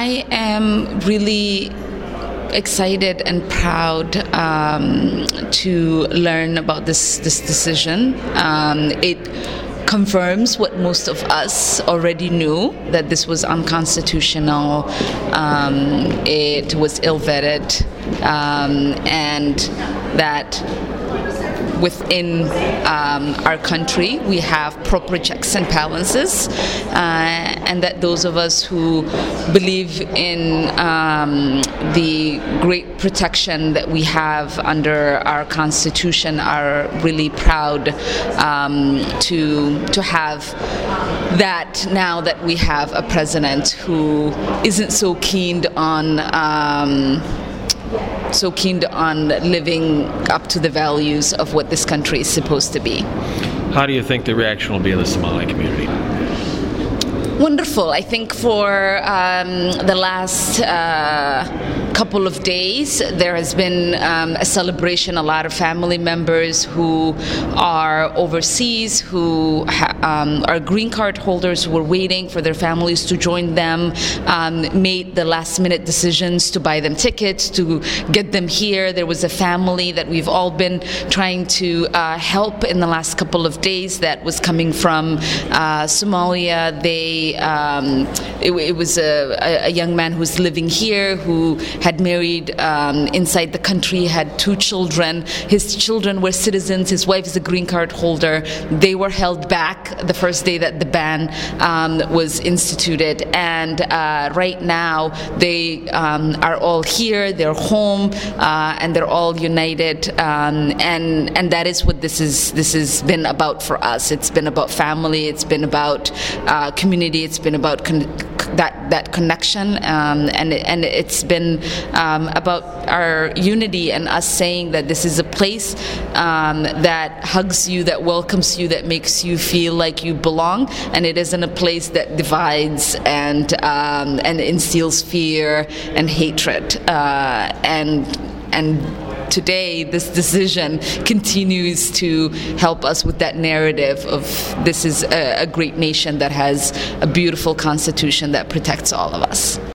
I am really excited and proud to learn about this decision. It confirms what most of us already knew, that this was unconstitutional, it was ill-vetted, and that within our country we have proper checks and balances, and that those of us who believe in the great protection that we have under our Constitution are really proud to have that, now that we have a president who isn't so keen on living up to the values of what this country is supposed to be. How do you think the reaction will be in the Somali community? Wonderful. I think for the last couple of days there has been a celebration. A lot of family members who are overseas, who are green card holders, who were waiting for their families to join them, made the last minute decisions to buy them tickets, to get them here. There was a family that we've all been trying to help in the last couple of days that was coming from Somalia. It was a young man who was living here, who had married inside the country, had 2 children. His children were citizens. His wife is a green card holder. They were held back the first day that the ban was instituted, and right now they are all here. They're home, and they're all united. And that is what this has been about for us. It's been about family. It's been about community. It's been about that connection, and it's been about our unity and us saying that this is a place that hugs you, that welcomes you, that makes you feel like you belong, and it isn't a place that divides and instills fear and hatred. And today, this decision continues to help us with that narrative of this is a great nation that has a beautiful constitution that protects all of us.